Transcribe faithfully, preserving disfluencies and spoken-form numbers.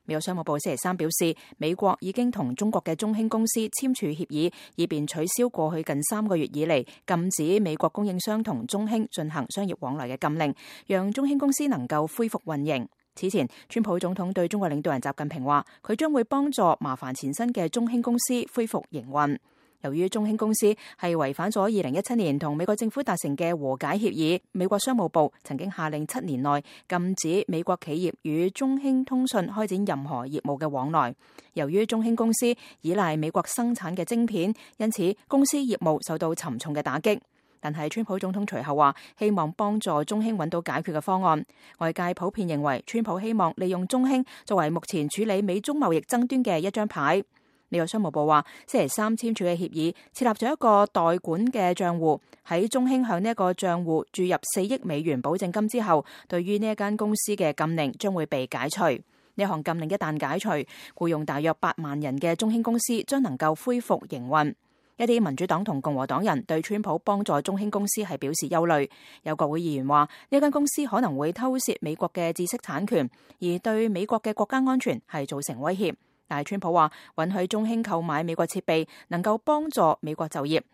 美國商務部星期三表示，美國已經同中國嘅中興公司簽署協議，以便取消過去近三個月以嚟禁止美國供應商同中興進行商業往來嘅禁令，讓中興公司能夠恢復運營。此前，川普總統對中國領導人習近平話，佢將會幫助麻煩纏身嘅中興公司恢復營運。由於中興公司係違反咗二零一七年同美國政府達成嘅和解協議，美國商務部曾經下令七年內禁止美國企業與中興通訊開展任何業務嘅往來。由於中興公司依賴美國生產嘅晶片，因此公司業務受到沉重嘅打擊。但係川普總統隨後話，希望幫助中興揾到解決嘅方案。外界普遍認為，川普希望利用中興作為目前處理美中貿易爭端嘅一張牌。美國商務部話，星期三簽署嘅協議設立咗一個代管嘅賬戶，喺中興向呢一個賬戶注入四億美元保證金之後，對於呢一間公司嘅禁令將會被解除。呢項禁令一旦解除，僱用大約八萬人嘅中興公司將能夠恢復營運。一啲民主黨同共和黨人對川普幫助中興公司係表示憂慮。有國會議員話，呢間公司可能會偷竊美國嘅知識產權，而對美國嘅國家安全係造成威脅。但係川普話，允許中興購買美國設備能夠幫助美國就業，